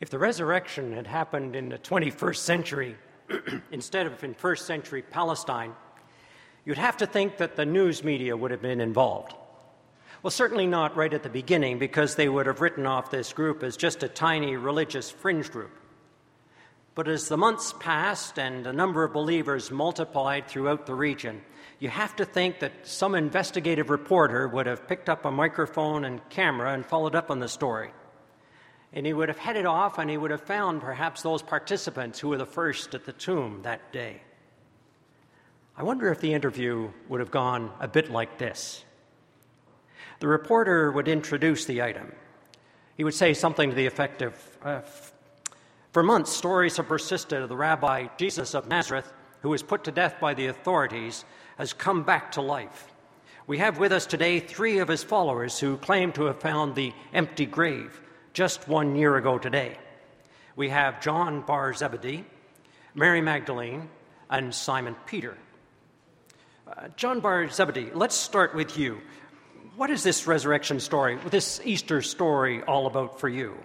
If the resurrection had happened in the 21st century instead of in first century Palestine, you'd have to think that the news media would have been involved. Well, certainly not right at the beginning, because they would have written off this group as just a tiny religious fringe group. But as the months passed and the number of believers multiplied throughout the region, you have to think that some investigative reporter would have picked up a microphone and camera and followed up on the story. And he would have headed off, and he would have found perhaps those participants who were the first at the tomb that day. I wonder if the interview would have gone a bit like this. The reporter would introduce the item. He would say something to the effect of, for months, stories have persisted of the Rabbi Jesus of Nazareth, who was put to death by the authorities, has come back to life. We have with us today 3 of his followers who claim to have found the empty grave just 1 year ago today. We have John bar Zebedee, Mary Magdalene, and Simon Peter. John bar Zebedee, let's start with you. What is this resurrection story, this Easter story, all about for you?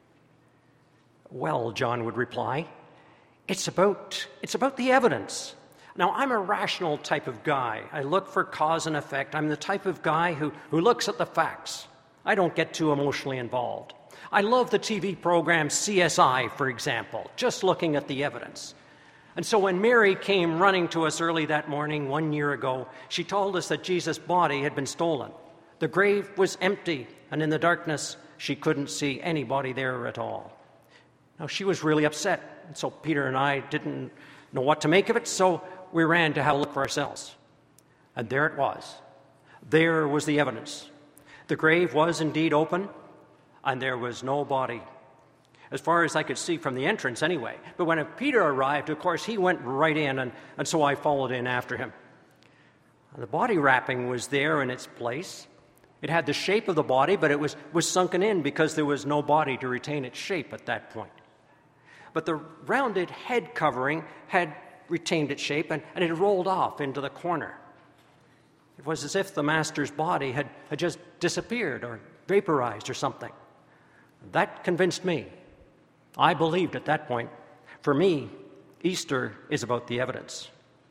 Well, John would reply, it's about the evidence. Now, I'm a rational type of guy. I look for cause and effect. I'm the type of guy who looks at the facts. I don't get too emotionally involved. I love the TV program CSI, for example, just looking at the evidence. And so when Mary came running to us early that morning 1 year ago, she told us that Jesus' body had been stolen. The grave was empty, and in the darkness, she couldn't see anybody there at all. Now, she was really upset, and so Peter and I didn't know what to make of it, so we ran to have a look for ourselves. And there it was. There was the evidence. The grave was indeed open, and there was no body, as far as I could see from the entrance anyway. But when Peter arrived, of course, he went right in, and so I followed in after him. The body wrapping was there in its place. It had the shape of the body, but it was sunken in because there was no body to retain its shape at that point. But the rounded head covering had retained its shape, and it had rolled off into the corner. It was as if the master's body had just disappeared or vaporized or something. That convinced me. I believed at that point. For me, Easter is about the evidence.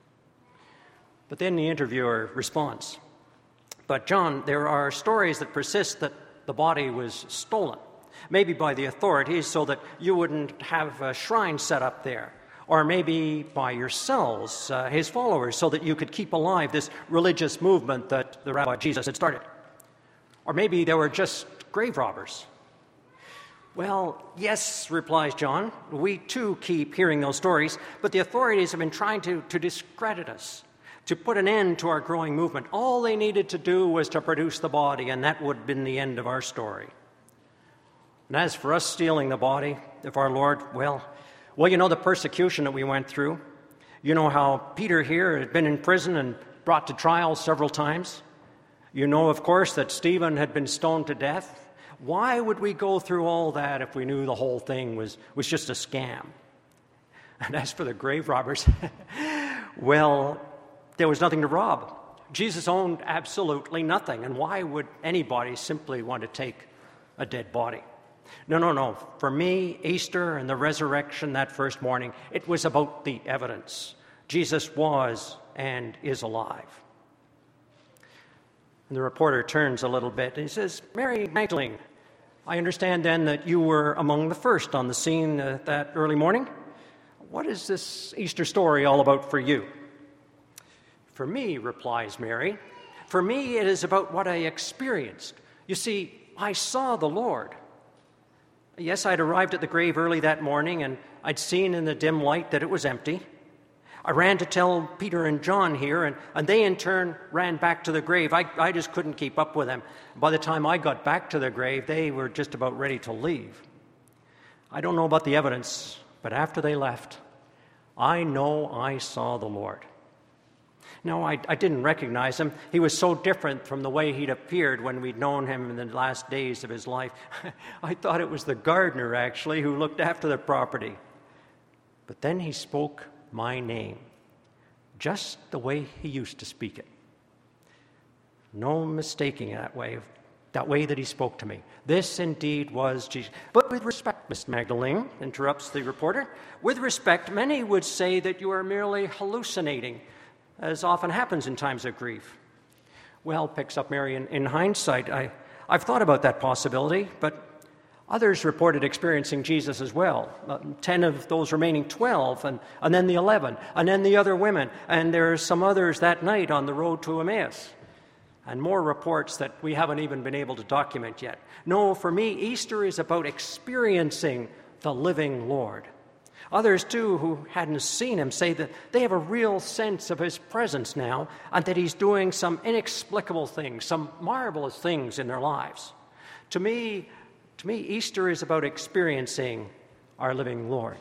But then the interviewer responds, but John, there are stories that persist that the body was stolen, maybe by the authorities so that you wouldn't have a shrine set up there, or maybe by yourselves, his followers, so that you could keep alive this religious movement that the Rabbi Jesus had started. Or maybe there were just grave robbers. Well, yes, replies John, we too keep hearing those stories, but the authorities have been trying to discredit us, to put an end to our growing movement. All they needed to do was to produce the body, and that would have been the end of our story. And as for us stealing the body of our Lord, well, you know the persecution that we went through. You know how Peter here had been in prison and brought to trial several times. You know, of course, that Stephen had been stoned to death. Why would we go through all that if we knew the whole thing was just a scam? And as for the grave robbers, well, there was nothing to rob. Jesus owned absolutely nothing. And why would anybody simply want to take a dead body? No. For me, Easter and the resurrection that first morning, it was about the evidence. Jesus was and is alive. And the reporter turns a little bit and he says, Mary Magdalene, I understand then that you were among the first on the scene that early morning. What is this Easter story all about for you? For me, replies Mary, for me it is about what I experienced. You see, I saw the Lord. Yes, I'd arrived at the grave early that morning, and I'd seen in the dim light that it was empty. I ran to tell Peter and John here, and they in turn ran back to the grave. I just couldn't keep up with them. By the time I got back to the grave, they were just about ready to leave. I don't know about the evidence, but after they left, I know I saw the Lord. No, I didn't recognize him. He was so different from the way he'd appeared when we'd known him in the last days of his life. I thought it was the gardener, actually, who looked after the property. But then he spoke my name, just the way he used to speak it. No mistaking that way. that way that he spoke to me. This indeed was Jesus. But with respect, Miss Magdalene, interrupts the reporter, with respect, many would say that you are merely hallucinating, as often happens in times of grief. Well, picks up Mary, in hindsight, I've thought about that possibility, but others reported experiencing Jesus as well. 10 of those remaining 12, and then the 11, and then the other women, and there are some others that night on the road to Emmaus. And more reports that we haven't even been able to document yet. No, for me, Easter is about experiencing the living Lord. Others, too, who hadn't seen him, say that they have a real sense of his presence now and that he's doing some inexplicable things, some marvelous things in their lives. To me, Easter is about experiencing our living Lord.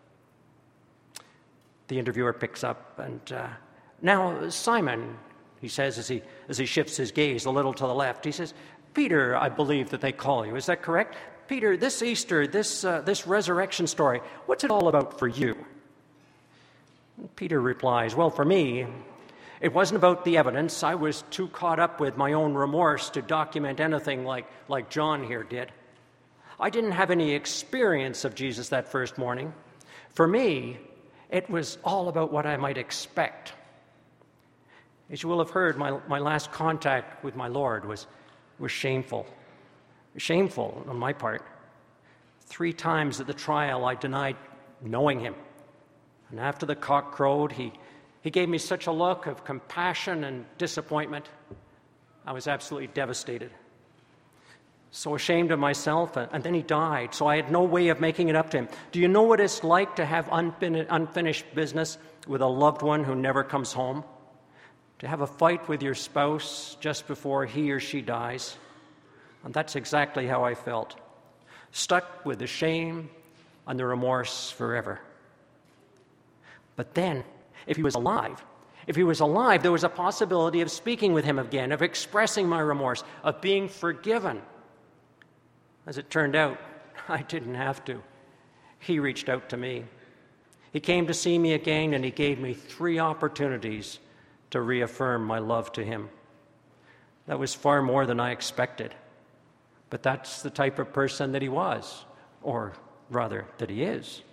The interviewer picks up, and now Simon, he says as he shifts his gaze a little to the left, he says, Peter, I believe that they call you. Is that correct? Peter, this Easter, this resurrection story, what's it all about for you? Peter replies, well, for me, it wasn't about the evidence. I was too caught up with my own remorse to document anything like John here did. I didn't have any experience of Jesus that first morning. For me, it was all about what I might expect. As you will have heard, my last contact with my Lord was shameful. Shameful on my part. 3 times at the trial, I denied knowing him. And after the cock crowed, he gave me such a look of compassion and disappointment. I was absolutely devastated. So ashamed of myself, and then he died, so I had no way of making it up to him. Do you know what it's like to have unfinished business with a loved one who never comes home? To have a fight with your spouse just before he or she dies? And that's exactly how I felt. Stuck with the shame and the remorse forever. But then, if he was alive, there was a possibility of speaking with him again, of expressing my remorse, of being forgiven. As it turned out, I didn't have to. He reached out to me. He came to see me again, and he gave me 3 opportunities to reaffirm my love to him. That was far more than I expected. But that's the type of person that he was, or rather, that he is.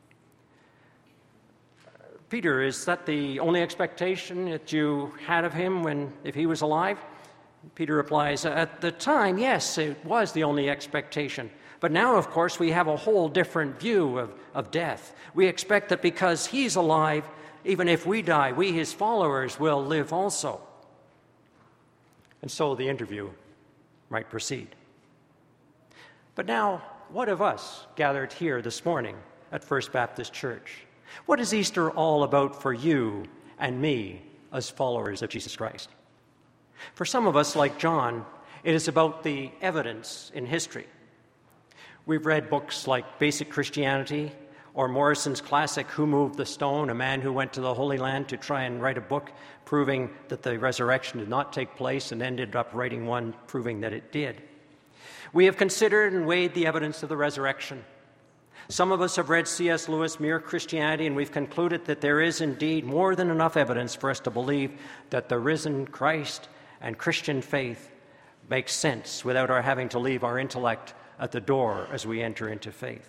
Peter, is that the only expectation that you had of him if he was alive? Peter replies, at the time, yes, it was the only expectation. But now, of course, we have a whole different view of death. We expect that because he's alive, even if we die, we, his followers, will live also. And so the interview might proceed. But now, what of us gathered here this morning at First Baptist Church? What is Easter all about for you and me as followers of Jesus Christ? For some of us, like John, it is about the evidence in history. We've read books like Basic Christianity or Morrison's classic Who Moved the Stone, a man who went to the Holy Land to try and write a book proving that the resurrection did not take place and ended up writing one proving that it did. We have considered and weighed the evidence of the resurrection. Some of us have read C.S. Lewis' Mere Christianity, and we've concluded that there is indeed more than enough evidence for us to believe that the risen Christ and Christian faith makes sense without our having to leave our intellect at the door as we enter into faith.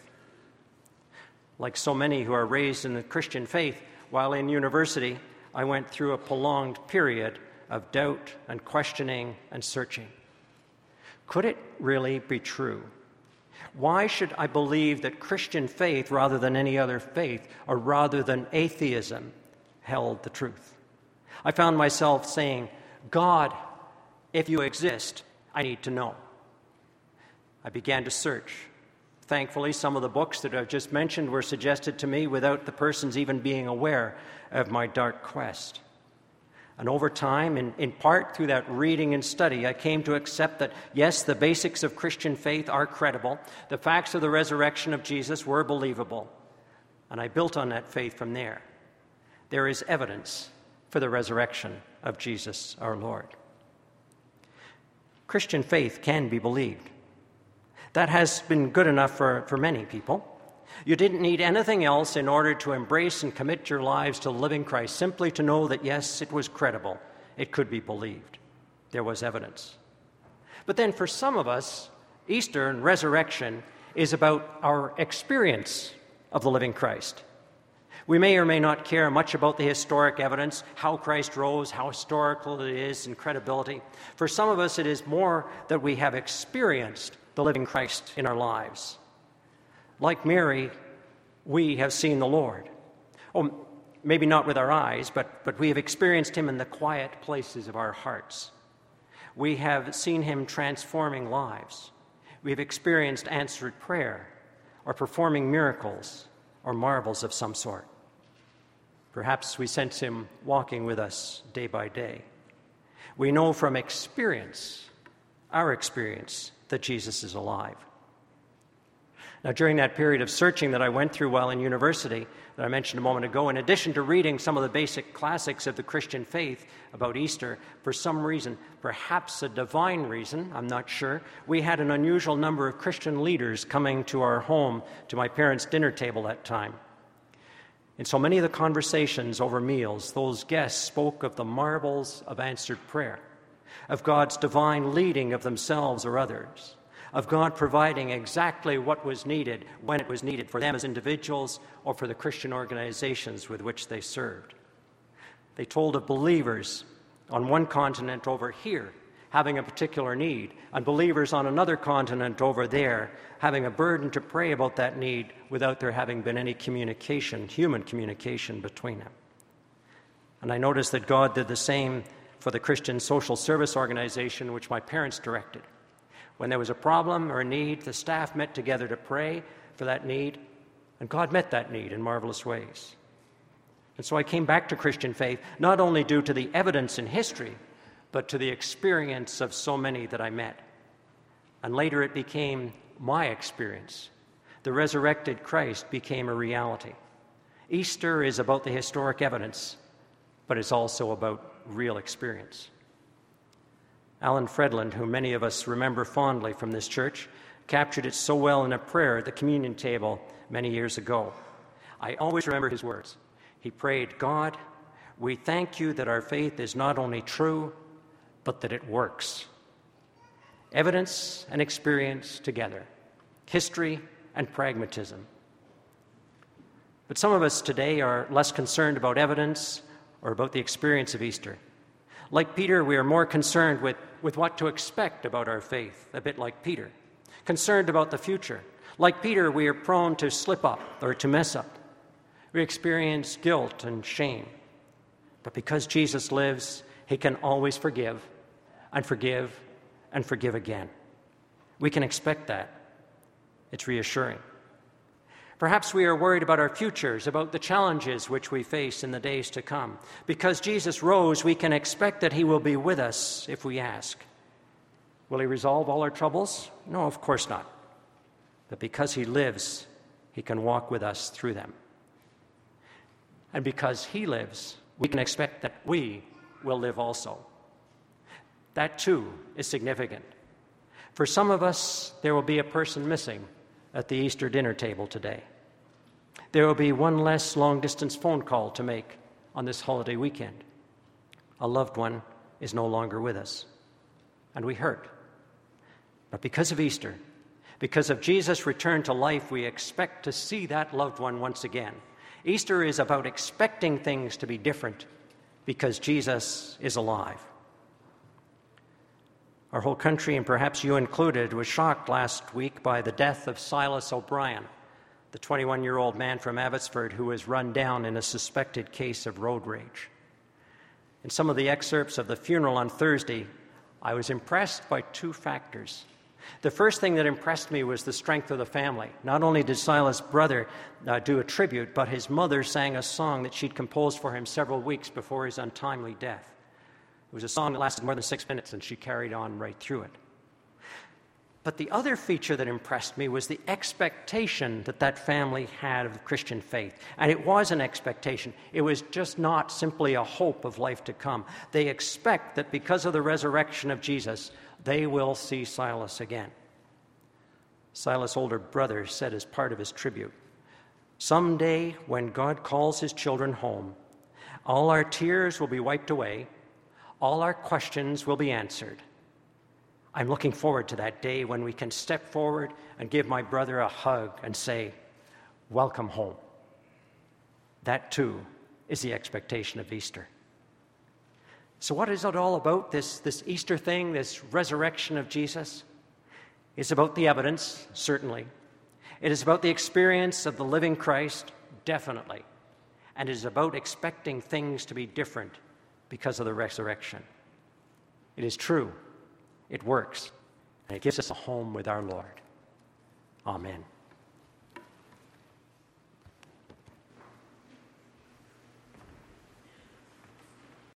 Like so many who are raised in the Christian faith, while in university, I went through a prolonged period of doubt and questioning and searching. Could it really be true? Why should I believe that Christian faith, rather than any other faith, or rather than atheism, held the truth? I found myself saying, God, if you exist, I need to know. I began to search. Thankfully, some of the books that I've just mentioned were suggested to me without the persons even being aware of my dark quest. And over time, in part through that reading and study, I came to accept that, yes, the basics of Christian faith are credible. The facts of the resurrection of Jesus were believable. And I built on that faith from there. There is evidence for the resurrection of Jesus our Lord. Christian faith can be believed. That has been good enough for many people. You didn't need anything else in order to embrace and commit your lives to the living Christ, simply to know that, yes, it was credible. It could be believed. There was evidence. But then for some of us, Easter and resurrection is about our experience of the living Christ. We may or may not care much about the historic evidence, how Christ rose, how historical it is, and credibility. For some of us, it is more that we have experienced the living Christ in our lives. Like Mary, we have seen the Lord. Oh, maybe not with our eyes, but we have experienced him in the quiet places of our hearts. We have seen him transforming lives. We have experienced answered prayer or performing miracles or marvels of some sort. Perhaps we sense him walking with us day by day. We know from experience, our experience, that Jesus is alive. Now, during that period of searching that I went through while in university, that I mentioned a moment ago, in addition to reading some of the basic classics of the Christian faith about Easter, for some reason, perhaps a divine reason, I'm not sure, we had an unusual number of Christian leaders coming to our home, to my parents' dinner table that time. In so many of the conversations over meals, those guests spoke of the marvels of answered prayer, of God's divine leading of themselves or others, of God providing exactly what was needed when it was needed for them as individuals or for the Christian organizations with which they served. They told of believers on one continent over here having a particular need, and believers on another continent over there having a burden to pray about that need without there having been any communication, human communication between them. And I noticed that God did the same for the Christian Social Service Organization which my parents directed. When there was a problem or a need, the staff met together to pray for that need, and God met that need in marvelous ways. And so I came back to Christian faith, not only due to the evidence in history, but to the experience of so many that I met. And later it became my experience. The resurrected Christ became a reality. Easter is about the historic evidence, but it's also about real experience. Alan Fredland, who many of us remember fondly from this church, captured it so well in a prayer at the communion table many years ago. I always remember his words. He prayed, "God, we thank you that our faith is not only true, but that it works." Evidence and experience together, history and pragmatism. But some of us today are less concerned about evidence or about the experience of Easter. Like Peter, we are more concerned with what to expect about our faith, a bit like Peter. Concerned about the future. Like Peter, we are prone to slip up or to mess up. We experience guilt and shame. But because Jesus lives, he can always forgive and forgive and forgive again. We can expect that. It's reassuring. Perhaps we are worried about our futures, about the challenges which we face in the days to come. Because Jesus rose, we can expect that he will be with us if we ask. Will he resolve all our troubles? No, of course not. But because he lives, he can walk with us through them. And because he lives, we can expect that we will live also. That too is significant. For some of us, there will be a person missing at the Easter dinner table today. There will be one less long-distance phone call to make on this holiday weekend. A loved one is no longer with us, and we hurt. But because of Easter, because of Jesus' return to life, we expect to see that loved one once again. Easter is about expecting things to be different because Jesus is alive. Our whole country, and perhaps you included, was shocked last week by the death of Silas O'Brien, the 21-year-old man from Abbotsford who was run down in a suspected case of road rage. In some of the excerpts of the funeral on Thursday, I was impressed by two factors. The first thing that impressed me was the strength of the family. Not only did Silas' brother do a tribute, but his mother sang a song that she'd composed for him several weeks before his untimely death. It was a song that lasted more than 6 minutes, and she carried on right through it. But the other feature that impressed me was the expectation that family had of the Christian faith. And it was an expectation. It was just not simply a hope of life to come. They expect that because of the resurrection of Jesus, they will see Silas again. Silas' older brother said as part of his tribute, "Someday when God calls his children home, all our tears will be wiped away, all our questions will be answered. I'm looking forward to that day when we can step forward and give my brother a hug and say, welcome home. That too is the expectation of Easter. So what is it all about, this Easter thing, this resurrection of Jesus? It's about the evidence, certainly. It is about the experience of the living Christ, definitely. And it is about expecting things to be different because of the resurrection. It is true. It works. And it gives us a home with our Lord. Amen.